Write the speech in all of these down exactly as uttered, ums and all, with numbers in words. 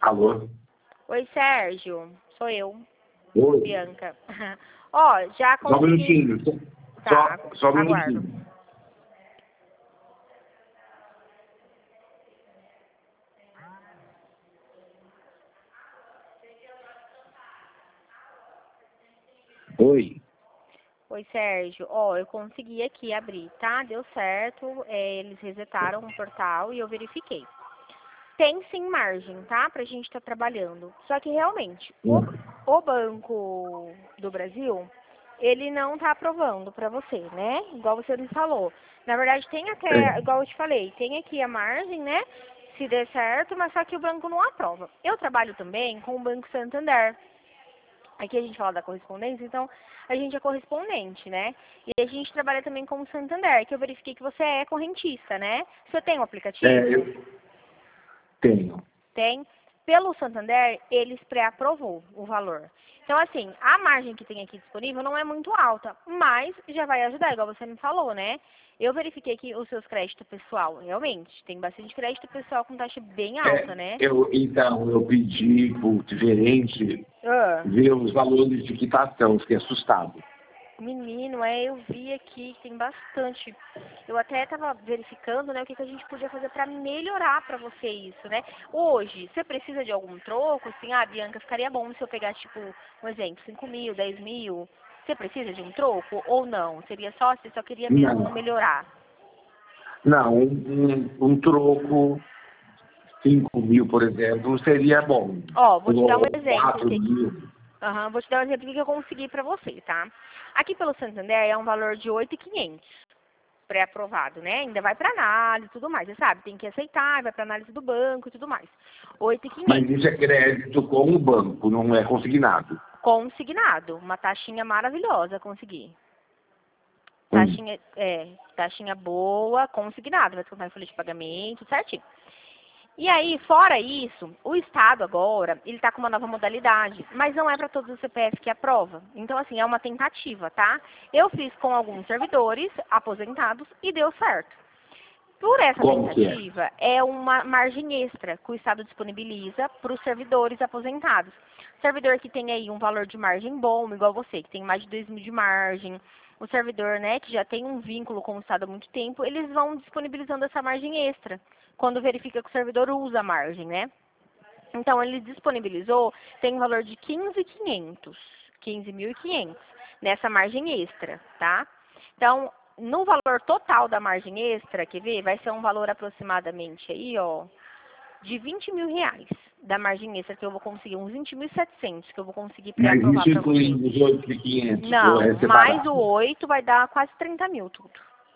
Alô? Oi, Sérgio. Sou eu, Oi. Bianca. Ó, já Só um consegui... minutinho. Tá, Só, só um aguardo. minutinho. Oi. Oi, Sérgio. Ó, eu consegui aqui abrir, tá? Deu certo. É, eles resetaram o portal e eu verifiquei. Tem sim margem, tá? Pra gente estar trabalhando. Só que realmente, o, o Banco do Brasil, ele não tá aprovando pra você, né? Igual você me falou. Na verdade, tem até, É. igual eu te falei, tem aqui a margem, né? Se der certo, mas só que o banco não aprova. Eu trabalho também com o Banco Santander. Aqui a gente fala da correspondência, então a gente é correspondente, né? E a gente trabalha também com o Santander, que eu verifiquei que você é correntista, né? Você tem um aplicativo? É, eu tenho. Tem. Pelo Santander, eles pré-aprovou o valor. Então, assim, a margem que tem aqui disponível não é muito alta, mas já vai ajudar, igual você me falou, né? Eu verifiquei aqui os seus créditos pessoal, realmente, tem bastante crédito pessoal com taxa bem alta, É, né? eu, então, eu pedi para o gerente Ah. ver os valores de quitação, fiquei assustado. Menino, é, eu vi aqui que tem bastante. Eu até estava verificando, né, o que, que a gente podia fazer para melhorar para você isso, né? Hoje, você precisa de algum troco? Assim, ah, Bianca, ficaria bom se eu pegar, tipo, um exemplo, cinco mil, dez mil. Você precisa de um troco ou não? Seria só, você só queria mesmo Não, melhorar? não um, um, um troco, cinco mil, por exemplo, seria bom. Ó, vou te dar um Ou exemplo. quatro Que, mil. Aham, vou te dar um exemplo que eu consegui para você, tá? Aqui pelo Santander é um valor de oito mil e quinhentos. Pré-aprovado, né? Ainda vai para análise e tudo mais, você sabe, tem que aceitar, vai para análise do banco e tudo mais. oito mil e Mas quinhentos. isso é crédito com o banco, não é consignado. Consignado, uma taxinha maravilhosa consegui. Hum. Taxinha, é, taxinha boa, consignado, vai descontar em folha de pagamento, certinho. E aí, fora isso, o Estado agora, ele está com uma nova modalidade, mas não é para todos os C P F que aprova. Então, assim, é uma tentativa, tá? Eu fiz com alguns servidores aposentados e deu certo. Por essa Como que é? tentativa, é uma margem extra que o Estado disponibiliza para os servidores aposentados. Servidor que tem aí um valor de margem bom, igual você, que tem mais de dois mil de margem. O servidor, né, que já tem um vínculo com o Estado há muito tempo, eles vão disponibilizando essa margem extra, quando verifica que o servidor usa a margem, né? Então, ele disponibilizou, tem um valor de quinze mil e quinhentos, quinze mil e quinhentos, nessa margem extra, tá? Então, no valor total da margem extra, quer ver? Vai ser um valor aproximadamente aí, ó, de vinte mil reais da margem extra, que eu vou conseguir, uns vinte mil e setecentos, que eu vou conseguir Mas pré-aprovar isso para inclui você. os oito mil e quinhentos, ou Não, é mais o separado? oito vai dar quase trinta mil tudo.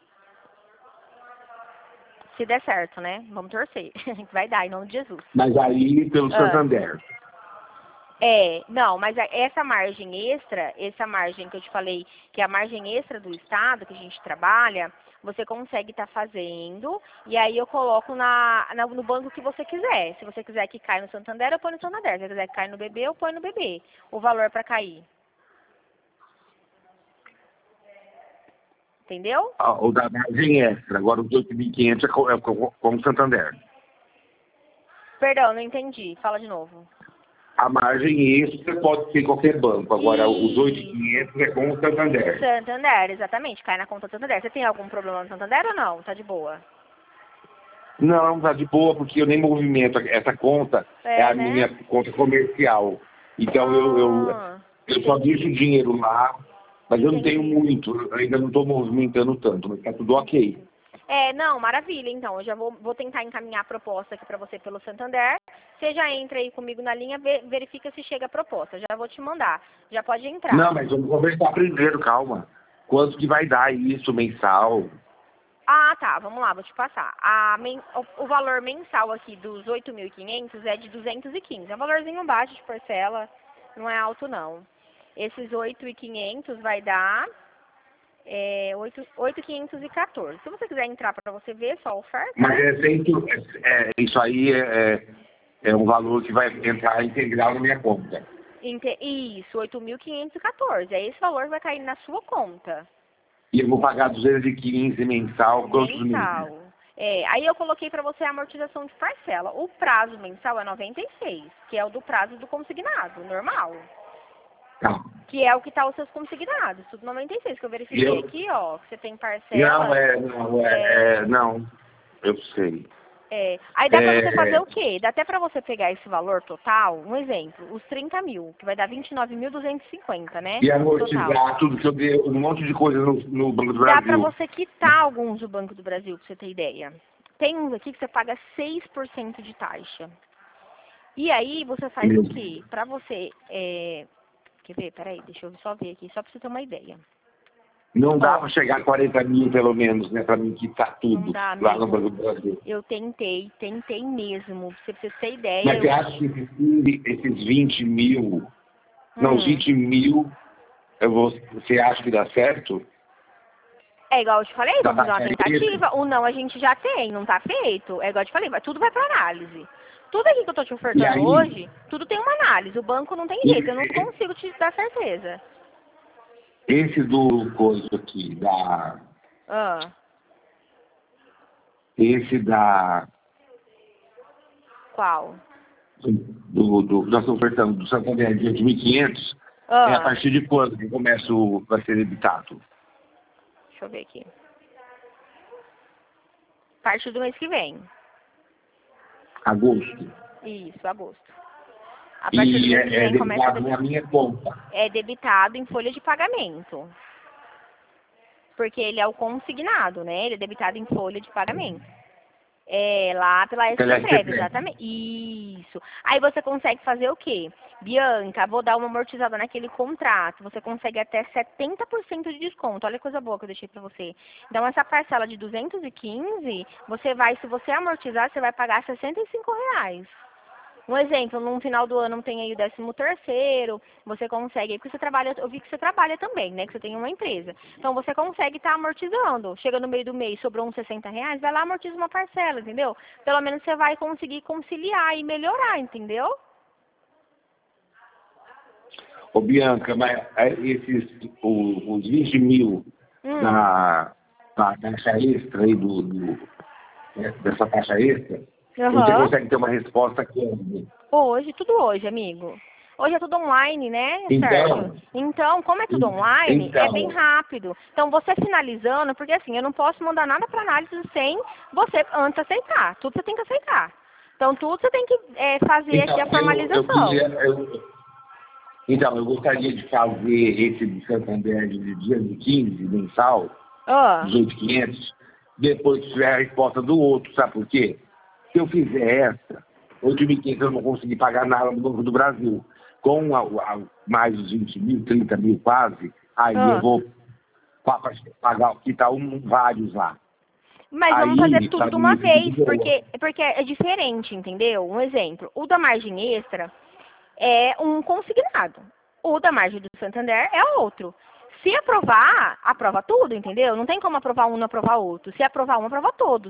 Se der certo, né? Vamos torcer. Vai dar, em nome de Jesus. Mas aí pelo Ah. Santander. É, não, mas a- essa margem extra, essa margem que eu te falei, que é a margem extra do Estado, que a gente trabalha, você consegue estar fazendo, e aí eu coloco na, na- no banco que você quiser. Se você quiser que caia no Santander, eu ponho no Santander. Se você quiser que caia no B B, eu ponho no B B. O valor para cair. Entendeu? Ah, o da margem extra, agora os oito mil e quinhentos é com, é com, com o Santander. Perdão, não entendi. Fala de novo. A margem extra pode ser qualquer banco, agora os oito mil e quinhentos é com o Santander. Santander, exatamente. Cai na conta do Santander. Você tem algum problema no Santander ou não? Tá de boa? Não, tá de boa, porque eu nem movimento. Essa conta é, É, a né? minha conta comercial. Então eu, eu, Ah, eu só entendi. deixo o dinheiro lá, mas eu não tenho Entendi. muito, eu ainda não estou movimentando tanto, mas tá tudo ok. É, não, maravilha. Então, eu já vou, vou tentar encaminhar a proposta aqui para você pelo Santander. Você já entra aí comigo na linha, ve- verifica se chega a proposta. Já vou te mandar. Já pode entrar. Não, mas vamos conversar primeiro, calma. Quanto que vai dar isso mensal? Ah, tá. Vamos lá, vou te passar. A men- o, o valor mensal aqui dos oito mil e quinhentos é de duzentos e quinze. É um valorzinho baixo de parcela. Não é alto, não. Esses oito mil e quinhentos vai dar é, oito mil quinhentos e quatorze. Se você quiser entrar para você ver só a oferta, Mas né? é sempre, é, é, isso aí é, é é um valor que vai entrar integral na minha conta. Inte- Isso, oito mil quinhentos e quatorze. É esse valor que vai cair na sua conta. E eu vou pagar duzentos e quinze mensal, quantos meses? Mensal. É, aí eu coloquei para você a amortização de parcela. O prazo mensal é noventa e seis, que é o do prazo do consignado, normal. Tá. Que é o que tá os seus consignados, tudo noventa e seis, que eu verifiquei Eu... aqui, ó, que você tem parcela. Não, é, não, é, é, é, não, eu sei. É, aí dá pra você fazer É, o quê? Dá até pra você pegar esse valor total, um exemplo, os trinta mil, que vai dar vinte e nove mil duzentos e cinquenta, né? e Total. amortizar tudo que eu dei, um monte de coisa no, no Banco do Dá pra Brasil. você quitar alguns do Banco do Brasil, pra você ter ideia. Tem uns aqui que você paga seis por cento de taxa. E aí você faz o quê? Pra você, é... quer ver? Peraí, deixa eu só ver aqui, só pra você ter uma ideia. Não dá Ó, para chegar a quarenta mil, pelo menos, né? Para mim quitar não tudo dá, lá no amigo. Banco do Brasil. Eu tentei, tentei mesmo. Pra você ter ideia, Mas você eu... acha que esses, esses vinte mil, não, os Hum. vinte mil, eu vou, você acha que dá certo? É igual eu te falei, Dá vamos fazer uma pra tentativa. O não a gente já tem, não tá feito. É igual eu te falei, vai, tudo vai pra análise. Tudo aqui que eu tô te E ofertando aí, hoje, tudo tem uma análise. O banco não tem jeito, eu não esse, consigo te dar certeza. esse do coisa aqui, da, Ah, esse da, qual? do, do, nós estamos ofertando do Santander de mil e quinhentos, é a Ah, partir de quando que começa o, vai ser debitado? deixa eu ver aqui. A partir do mês que vem. Agosto. Isso, agosto. A partir do E mês que é, é vem começa a debitado debit... na minha conta. é debitado em folha de pagamento. Porque ele é o consignado, né? Ele é debitado em folha de pagamento. É, lá pela Pela Exprev, S P P. exatamente. Isso. Aí você consegue fazer o quê? Bianca, vou dar uma amortizada naquele contrato. Você consegue até setenta por cento de desconto. Olha que coisa boa que eu deixei pra você. Então, essa parcela de duzentos e quinze, você vai, se você amortizar, você vai pagar sessenta e cinco reais. Um exemplo, no final do ano tem aí o décimo terceiro, você consegue, porque você trabalha, eu vi que você trabalha também, né, que você tem uma empresa. Então você consegue estar amortizando. Chega no meio do mês, sobrou uns sessenta reais, vai lá, amortiza uma parcela, entendeu? Pelo menos você vai conseguir conciliar e melhorar, entendeu? Ô Bianca, mas é, esses, o- os vinte mil Hum, da, da taxa extra aí, do, do, né, dessa taxa extra, você aham. consegue ter uma resposta quando? Hoje, tudo hoje, amigo. Hoje é tudo online, né, Sérgio? Então, Então, como é tudo online, é bem então, rápido. Então, você finalizando, porque assim, eu não posso mandar nada para análise sem você antes aceitar. Tudo você tem que aceitar. Então, tudo você tem que é, fazer aqui a então eu, eu queria, formalização. eu, então, eu gostaria de fazer esse de Santander de dia de quinze, mensal, Ah, dezoito mil e quinhentos, depois que tiver a resposta do outro, sabe por quê? Se eu fizer essa, oito mil e quinhentos eu não vou conseguir pagar nada no Banco do Brasil. Com a, a, mais os vinte mil, trinta mil quase, aí eu ah. vou pa- pa- pagar, quitar um, vários lá. Mas vamos fazer Aí, tudo para de uma mim, fica de vez, boa. porque, porque é diferente, entendeu? Um exemplo, o da margem extra é um consignado. O da margem do Santander é outro. Se aprovar, aprova tudo, entendeu? Não tem como aprovar um e não aprovar outro. Se aprovar um, aprova todos.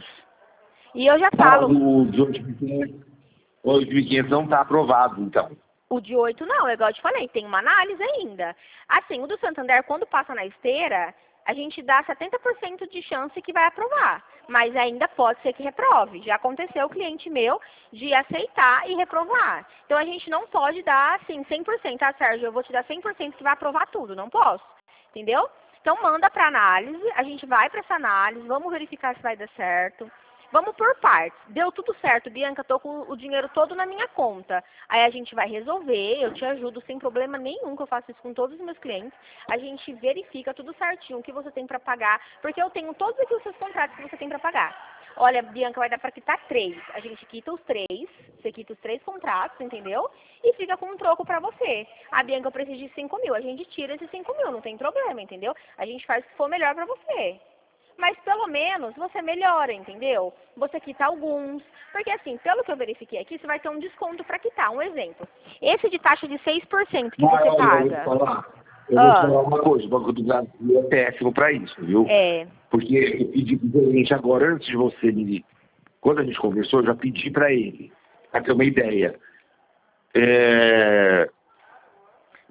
E eu já Ah, falo, o de oito mil e quinhentos oito mil e quinhentos não está aprovado, então. o de oito não, é igual eu te falei, tem uma análise ainda. Assim, o do Santander, quando passa na esteira, a gente dá setenta por cento de chance que vai aprovar. Mas ainda pode ser que reprove. Já aconteceu o cliente meu de aceitar e reprovar. Então a gente não pode dar assim cem por cento, ah, Sérgio, eu vou te dar cem por cento que vai aprovar tudo. Não posso. Entendeu? Então manda para análise, a gente vai para essa análise, vamos verificar se vai dar certo. Vamos por partes. Deu tudo certo, Bianca, tô com o dinheiro todo na minha conta. Aí a gente vai resolver, eu te ajudo sem problema nenhum, que eu faço isso com todos os meus clientes. A gente verifica tudo certinho, o que você tem para pagar, porque eu tenho todos aqui os seus contratos que você tem para pagar. Olha, Bianca, vai dar para quitar três. A gente quita os três, você quita os três contratos, entendeu? E fica com um troco para você. A Bianca, eu preciso de cinco mil, a gente tira esses cinco mil, não tem problema, entendeu? A gente faz o que for melhor para você. Mas pelo menos você melhora, entendeu? Você quita alguns. Porque assim, pelo que eu verifiquei aqui, você vai ter um desconto para quitar. Um exemplo. Esse de taxa de seis por cento que Mas, você olha, eu vou te paga. falar, eu vou te Ah, falar uma coisa, o Banco do Brasil é péssimo para isso, viu? é. Porque eu pedi para o gerente agora, antes de você me... Quando a gente conversou, eu já pedi para ele, para ter uma ideia. É...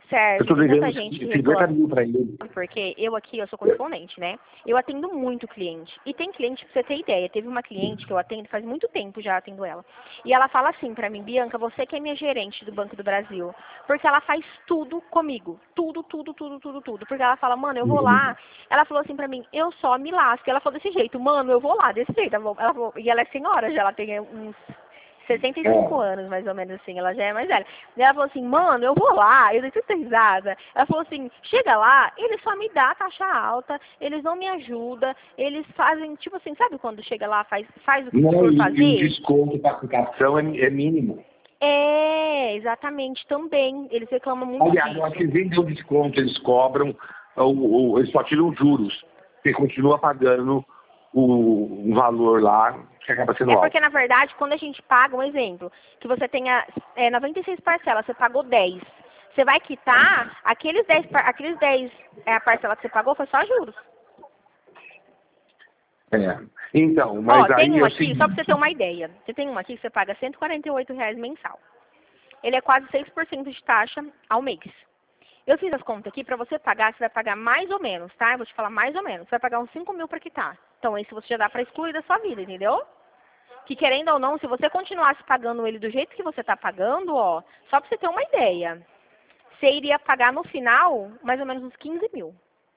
Sérgio, Eu tô tem devendo tanta gente que cinquenta reclama. mil para ele. Porque eu aqui, eu sou correspondente, né? Eu atendo muito cliente. E tem cliente, pra você ter ideia, teve uma cliente que eu atendo, faz muito tempo já atendo ela. E ela fala assim pra mim, Bianca, você que é minha gerente do Banco do Brasil. Porque ela faz tudo comigo. Tudo, tudo, tudo, tudo, tudo. Porque ela fala, mano, eu vou lá. Ela falou assim pra mim, eu só me lasco. Ela falou desse jeito, mano, eu vou lá, desse jeito. Ela falou, e ela é senhora já, ela tem uns sessenta e cinco anos, mais ou menos assim, ela já é mais velha. E ela falou assim, mano, eu vou lá, eu dei tanta risada. Ela falou assim, chega lá, eles só me dão taxa alta, eles não me ajudam, eles fazem, tipo assim, sabe quando chega lá, faz, faz o que Não, for e, fazer? e o desconto para aplicação é, é mínimo. É, exatamente, também. Eles reclamam muito Aliás, disso. eu acho que nem deu desconto, eles cobram, ou, ou, eles só tiram juros. Você continua pagando o, o valor lá, que acaba sendo É alto. porque, na verdade, quando a gente paga, um exemplo, que você tenha é, noventa e seis parcelas, você pagou dez. Você vai quitar, aqueles dez, par- aqueles dez é, a parcela que você pagou foi só juros. É. Então, mas Ó, tem aí um é o aqui, só pra você seguinte. ter uma ideia. Você tem um aqui que você paga cento e quarenta e oito reais mensal. Ele é quase seis por cento de taxa ao mês. Eu fiz as contas aqui, pra você pagar, você vai pagar mais ou menos, tá? Eu vou te falar mais ou menos. Você vai pagar uns cinco mil pra quitar. Então, esse você já dá pra excluir da sua vida, entendeu? Que querendo ou não, se você continuasse pagando ele do jeito que você tá pagando, ó, só pra você ter uma ideia, você iria pagar no final mais ou menos uns quinze mil.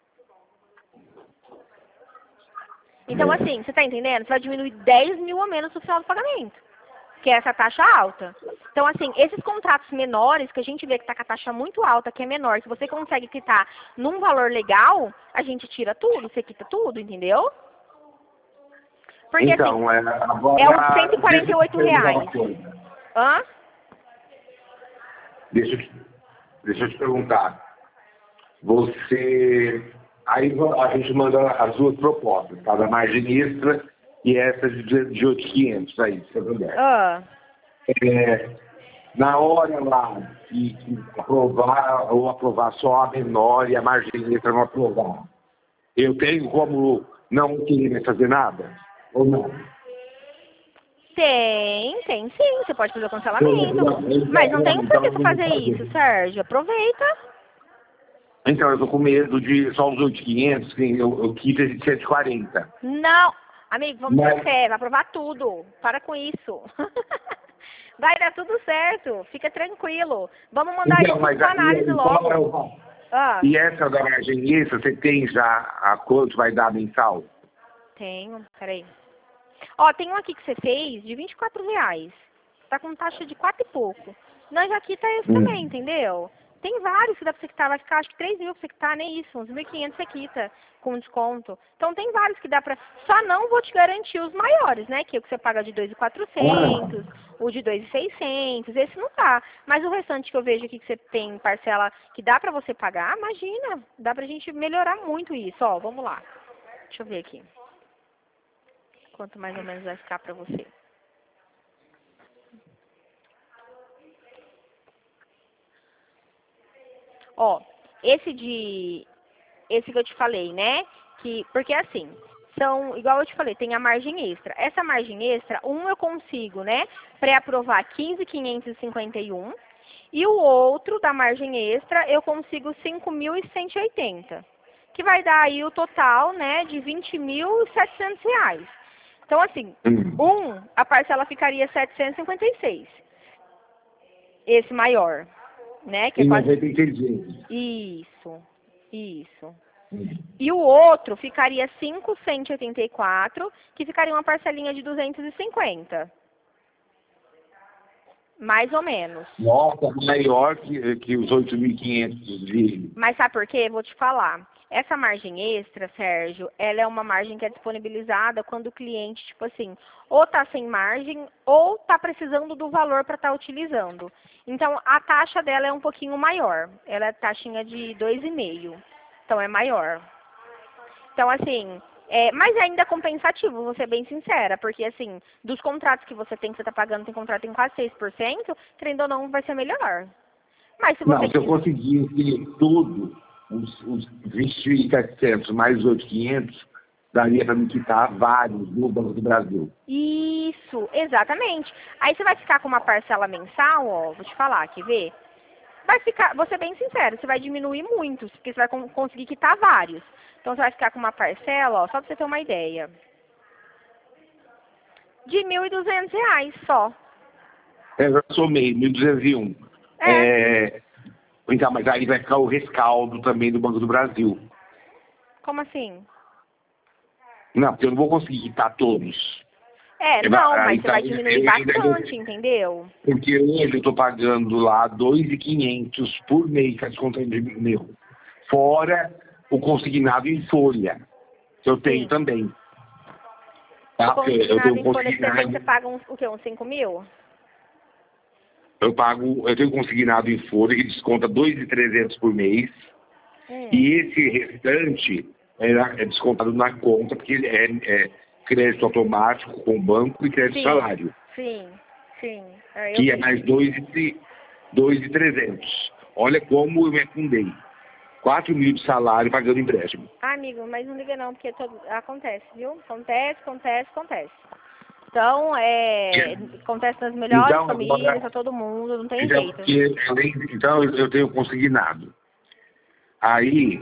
Então, assim, você tá entendendo? Você vai diminuir dez mil a menos no final do pagamento, que é essa taxa alta. Então, assim, esses contratos menores, que a gente vê que tá com a taxa muito alta, que é menor, que você consegue quitar num valor legal, a gente tira tudo, você quita tudo, entendeu? Porque, assim, Então, é, agora, é uns cento e quarenta e oito deixa eu te perguntar reais. uma coisa. Hã? Deixa eu te, deixa eu te perguntar. Você... Aí a gente manda as duas propostas, tá? Da margem extra e essa de, de oito mil e quinhentos, aí, se eu puder. Ah. É, na hora lá que, que aprovar ou aprovar só a menor e a margem extra não aprovar, eu tenho como não querer fazer nada? Ou não? Tem, tem sim. Você pode fazer o Eu cancelamento. não- eu Mas não tem não- um por então que eu você não vou fazer isso, fazer. Sérgio. Aproveita. Então, eu tô com medo de só os oito mil e quinhentos, que eu, eu quito esse de cento e quarenta. Não. Amigo, vamos ter Mas, fé. Vai aprovar tudo. Para com isso. Vai dar tudo certo. Fica tranquilo. Vamos mandar então, isso mas para aí, análise qual é logo. o... Ah, E essa da margem extra, você tem já a quanto vai dar mensal? tenho. Peraí. Ó, tem um aqui que você fez de vinte e quatro reais. Tá com taxa de quatro e pouco. Nós aqui tá esse Hum. também, entendeu? Tem vários que dá pra você quitar. Vai ficar acho que três mil pra você quitar, nem isso. Uns mil e quinhentos você quita com desconto. Então tem vários que dá pra... Só não vou te garantir os maiores, né? Que é o que você paga de dois mil e quatrocentos, o de dois mil e seiscentos. Esse não tá. Mas o restante que eu vejo aqui que você tem parcela que dá pra você pagar, imagina. Dá pra gente melhorar muito isso. Ó, vamos lá. Deixa eu ver aqui. Quanto mais ou menos vai ficar pra você. Ó, esse de... Esse que eu te falei, né? Que, porque assim, são, igual eu te falei, tem a margem extra. Essa margem extra, um eu consigo, né? Pré-aprovar quinze mil quinhentos e cinquenta e um. E o outro, da margem extra, eu consigo cinco mil cento e oitenta. Que vai dar aí o total, né? De vinte mil e setecentos reais. Então, assim, Hum. um, a parcela ficaria setecentos e cinquenta e seis. Esse maior, né? Que é Em quase... noventa e seis vezes. Isso, isso. Hum. E o outro ficaria cinco mil cento e oitenta e quatro, que ficaria uma parcelinha de duzentos e cinquenta. Mais ou menos. Nossa, maior que, que os oito mil e quinhentos de... Mas sabe por quê? Vou te falar. Essa margem extra, Sérgio, ela é uma margem que é disponibilizada quando o cliente, tipo assim, ou tá sem margem ou tá precisando do valor para estar utilizando. Então, a taxa dela é um pouquinho maior. Ela é taxinha de dois vírgula cinco. Então, é maior. Então, assim, é, mas ainda é compensativo, vou ser bem sincera, porque, assim, dos contratos que você tem, que você tá pagando, tem contrato em quase seis por cento, querendo ou não, vai ser melhor. Mas se você Não, se eu quiser... conseguisse tudo, os, os vinte mil e setecentos mais os oito mil e quinhentos, daria para me quitar vários no Banco do Brasil. Isso, exatamente. Aí você vai ficar com uma parcela mensal, ó, vou te falar, quer ver? vai ficar, vou ser bem sincero, você vai diminuir muito, porque você vai con- conseguir quitar vários. Então você vai ficar com uma parcela, ó, só pra você ter uma ideia, de mil e duzentos reais só. Eu já somei, mil duzentos e um. É. É, então, mas aí vai ficar o rescaldo também do Banco do Brasil. Como assim? Não, porque eu não vou conseguir quitar todos. É, É, não, ah, mas você então, vai diminuir eu ainda não- bastante, entendeu? Porque hoje eu estou pagando lá dois mil e quinhentos por mês, que é descontando de meu. Fora o consignado em folha, que eu tenho Sim. também. O Tá? Porque eu consignado tenho em folha que você tem, você consignado, paga uns, o quê? Uns cinco mil? eu pago, eu tenho consignado em folha que desconta dois mil e trezentos por mês. Hum. E esse restante é, é descontado na conta, porque é, é crédito automático com banco e crédito Sim, salário, sim, sim. É, eu que é vi. mais dois mil e trezentos. Olha como eu me afundei. quatro mil de salário pagando empréstimo. Ah, amigo, mas não liga não, porque todo... acontece, viu? Acontece, acontece, acontece. Então, é... acontece nas melhores Então, famílias, agora, pra todo mundo, não tem então, jeito. porque, além, então eu eu tenho consignado. Aí,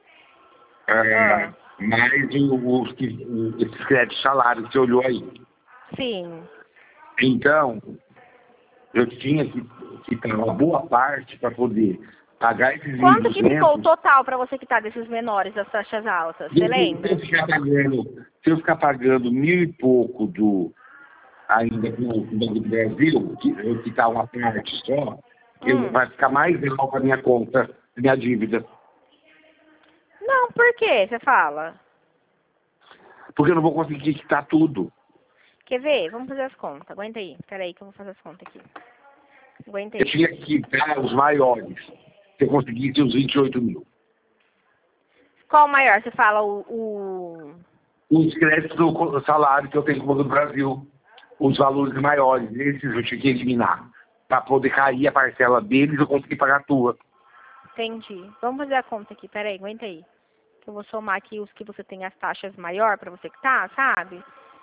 é, Ah, mais o- os que- o- esses créditos salários que você olhou aí. sim. Então, eu tinha que quitar uma boa parte para poder pagar esses mil e Quanto que ficou o duzentos. total pra você quitar desses menores, das taxas altas? Se Você eu, se eu lembra? ficar pagando, se eu ficar pagando mil e pouco do ainda com o Banco do Brasil, que eu quitar uma parte só, eu, Hum. vai ficar mais real para minha conta, minha dívida. Não, por quê? Você fala. Porque eu não vou conseguir quitar tudo. Quer ver? Vamos fazer as contas. Aguenta aí. Pera aí que eu vou fazer as contas aqui. Aguenta Eu aí. tinha que quitar os maiores. Se eu conseguisse os vinte e oito mil. Qual o maior? Você fala o... o... Os créditos do salário que eu tenho com o Banco do Brasil, os valores maiores, esses eu tinha que eliminar. Para poder cair a parcela deles, eu consegui pagar a tua. Entendi. Vamos fazer a conta aqui. Pera aí, aguenta aí. Que eu vou somar aqui os que você tem as taxas maior pra você que tá, sabe?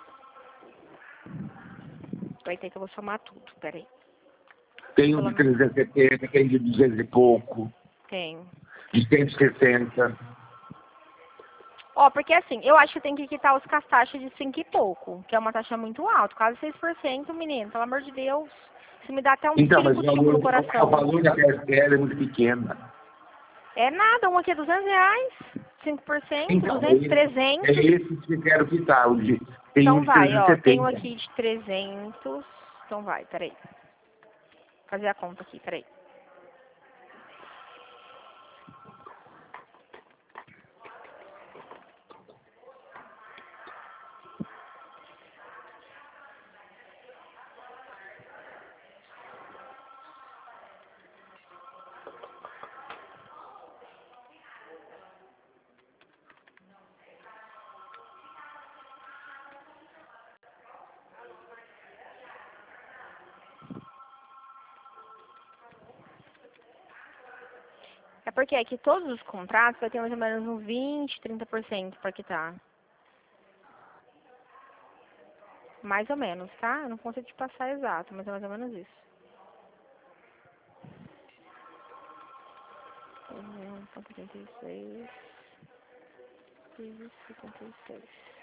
Aguenta aí que eu vou somar tudo. Pera aí. Tem um Pelo de menos trezentos e setenta, tem de duzentos e pouco, tem. de cento e sessenta. Ó, porque assim, eu acho que tem que quitar os com as taxas de cinco e pouco, que é uma taxa muito alta, quase seis por cento, menino. Pelo amor de Deus. Isso me dá até um Então, mas o tirico-tico valor, no o coração. valor da P S L é muito pequena. É nada, um aqui é duzentos reais, cinco por cento, Então, é duzentos, esse, é trezentos. esse que eu quero quitar. O de, tem um Então de vai, trezentos e ó, tenho setenta. aqui de trezentos. Então vai, peraí. Fazer a conta aqui, peraí. É porque aqui todos os contratos vai ter mais ou menos uns vinte, trinta por cento para quitar. Mais ou menos, tá? Eu não consigo te passar exato, mas é mais ou menos isso. um ponto trinta e seis, setenta e seis,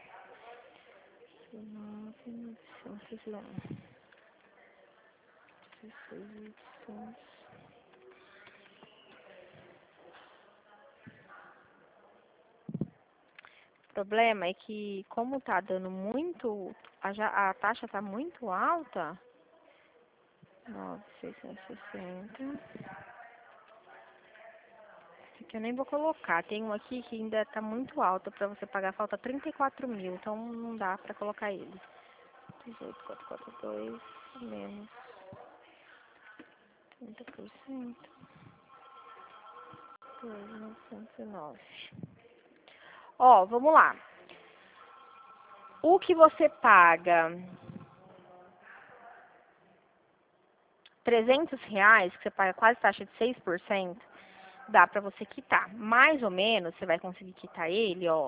dezenove, novecentos e um, dezesseis, oitocentos. O problema é que, como tá dando muito, a, ja- a taxa tá muito alta, nove mil seiscentos e sessenta. Que eu nem vou colocar. Tem um aqui que ainda tá muito alto pra você pagar. Falta trinta e quatro mil, então não dá pra colocar ele. dezoito mil quatrocentos e quarenta e dois menos trinta por cento. dois mil novecentos e nove. Ó, vamos lá. O que você paga trezentos reais, que você paga quase taxa de seis por cento, dá pra você quitar. Mais ou menos, você vai conseguir quitar ele, ó.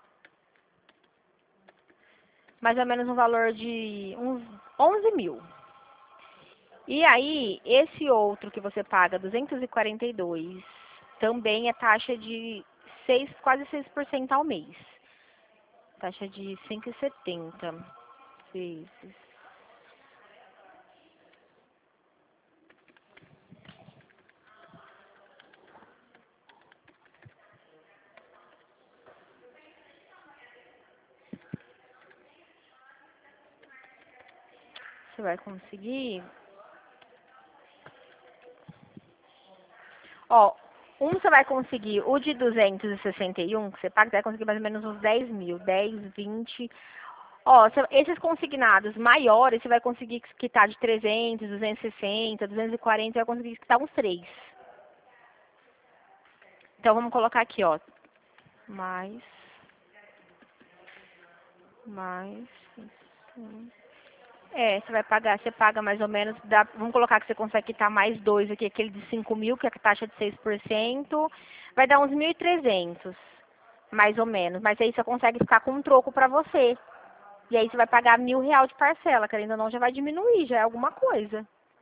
Mais ou menos um valor de uns onze mil. E aí, esse outro que você paga duzentos e quarenta e dois, também é taxa de seis, quase seis por cento ao mês. Taxa de cinco e setenta vezes. Você vai conseguir. Ó, um você vai conseguir, o de duzentos e sessenta e um que você paga, você vai conseguir mais ou menos uns dez mil, dez, vinte. Ó, cê- esses consignados maiores, você vai conseguir quitar de trezentos, duzentos e sessenta, duzentos e quarenta, você vai conseguir quitar uns três. Então, vamos colocar aqui, ó. Mais. Mais. É, você vai pagar, você paga mais ou menos, dá, vamos colocar que você consegue quitar mais dois aqui, aquele de cinco mil, que é a taxa de seis por cento, vai dar uns mil e trezentos, mais ou menos. Mas aí você consegue ficar com um troco pra você. E aí você vai pagar mil real de parcela, querendo ou não, já vai diminuir, já é alguma coisa.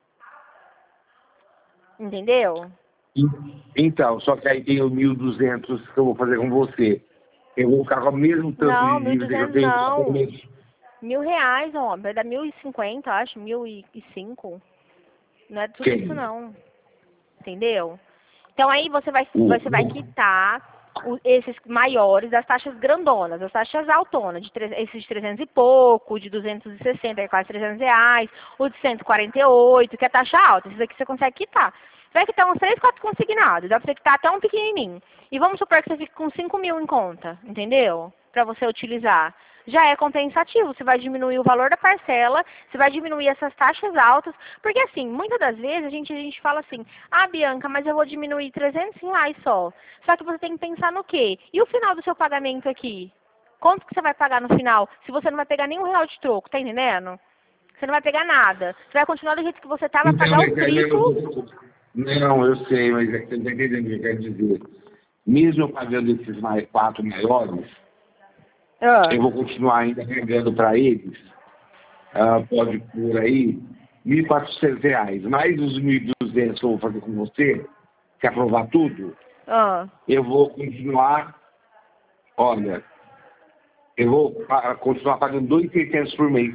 Entendeu? Então, só que aí tem o mil e duzentos que eu vou fazer com você. Eu vou ficar com o mesmo tanto Não, de mil e dívida que eu duzentos tenho não. atualmente. Mil reais, ó, vai dar mil e cinquenta, acho, mil e cinco. Não é tudo isso Quem? não. Entendeu? Então aí você vai, O, você vai quitar o- esses maiores das taxas grandonas, as taxas autonas, de tre- esses de trezentos e pouco, de duzentos e sessenta, é quase trezentos reais, o de cento e quarenta e oito, que é taxa alta, esses aqui você consegue quitar. Você vai quitar uns três, quatro consignados, dá pra você quitar até um pequenininho. E vamos supor que você fique com cinco mil em conta, entendeu? Pra você utilizar. Já é compensativo, você vai diminuir o valor da parcela, você vai diminuir essas taxas altas, porque assim, muitas das vezes a gente, a gente fala assim, ah, Bianca, mas eu vou diminuir trezentos reais só. Só que você tem que pensar no quê? E o final do seu pagamento aqui? Quanto que você vai pagar no final? Se você não vai pegar nenhum real de troco, tá entendendo? Você não vai pegar nada. Você vai continuar do jeito que você tá, vai então, pagar o mas aí triplo. eu, não, eu sei, mas é que você não está entendendo o que eu quero dizer. Mesmo eu pagando esses mais, quatro maiores, Ah. eu vou continuar ainda pagando para eles, ah, pode por aí, mil e quatrocentos reais. Mais os mil e duzentos que eu vou fazer com você, se aprovar tudo, Ah. eu vou continuar, olha, eu vou pa- continuar pagando dois mil e seiscentos por mês.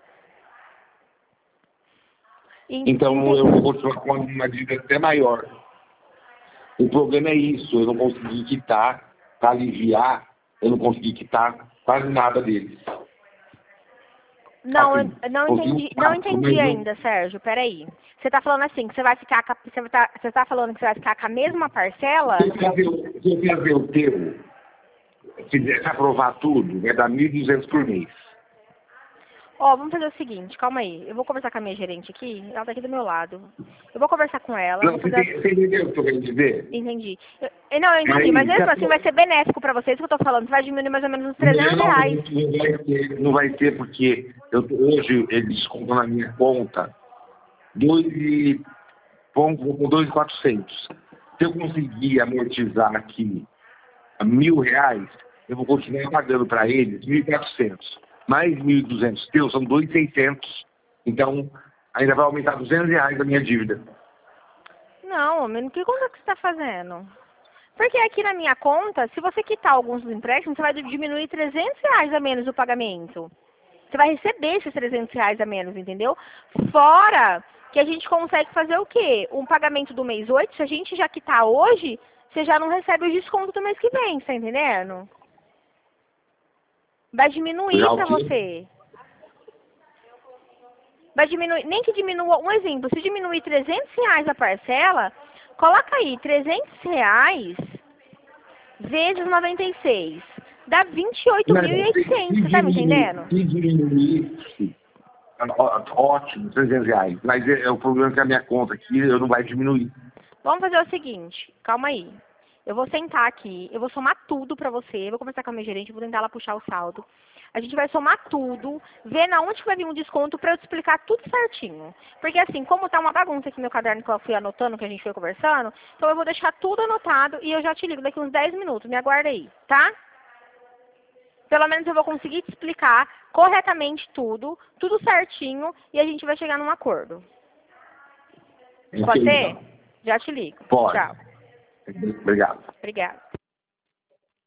En- Então eu vou Entendi. continuar com uma dívida até maior. O problema é isso, eu não consegui quitar, para aliviar, eu não consegui quitar quase nada deles. Não, eu Assim, não consegui entendi, não quatro, entendi mas não. ainda, Sérgio. Peraí. Você tá falando assim, que você vai ficar com a- você tá, você tá falando que você vai ficar com a mesma parcela? Se eu fazer, o- se eu fazer o teu, se se aprovar tudo, vai dar mil e duzentos por mês. Ó, vamos fazer o seguinte, calma aí. Eu vou conversar com a minha gerente aqui, ela tá aqui do meu lado. Eu vou conversar com ela, Não, vou você, fazer tem, as... você entendeu o que eu estou querendo dizer? Entendi. Eu- eu- não, eu entendi, mas Aí, se mesmo a- assim vai ser benéfico pra vocês, que eu tô falando. Você vai diminuir mais ou menos uns trezentos não, reais. não vai ter, não vai ter porque eu, hoje eles descontam na minha conta dois e ponto com dois mil e quatrocentos. Se eu conseguir amortizar aqui a mil reais, eu vou continuar pagando para eles mil e quatrocentos. Mais mil e duzentos teus são dois mil e seiscentos. Então, ainda vai aumentar duzentos reais a minha dívida. Não, homem, que conta que você tá fazendo? Porque aqui na minha conta, se você quitar alguns dos empréstimos, você vai diminuir trezentos reais a menos o pagamento. Você vai receber esses trezentos reais a menos, entendeu? Fora que a gente consegue fazer o quê? Um pagamento do mês oito, se a gente já quitar hoje, você já não recebe o desconto do mês que vem, tá entendendo? Vai diminuir Já o pra quê? você. Vai diminuir, nem que diminua, um exemplo, se diminuir trezentos reais a parcela, coloca aí trezentos reais vezes noventa e seis. Dá vinte e oito Não, mil e se, oitocentos, se você tá me diminuir, entendendo? se diminuir, ó- ótimo, trezentos reais. Mas é, é o problema que a minha conta aqui eu não vai diminuir. Vamos fazer o seguinte, calma aí. Eu vou sentar aqui, eu vou somar tudo pra você, eu vou conversar com a minha gerente, vou tentar ela puxar o saldo. A gente vai somar tudo, ver na onde que vai vir um desconto pra eu te explicar tudo certinho. Porque assim, como tá uma bagunça aqui no meu caderno que eu fui anotando, que a gente foi conversando, então eu vou deixar tudo anotado e eu já te ligo daqui uns dez minutos. Me aguarda aí, tá? Pelo menos eu vou conseguir te explicar corretamente tudo, tudo certinho, e a gente vai chegar num acordo. Pode Ok, ser? então. Já te ligo. Pode. Tchau. Obrigado. Obrigada.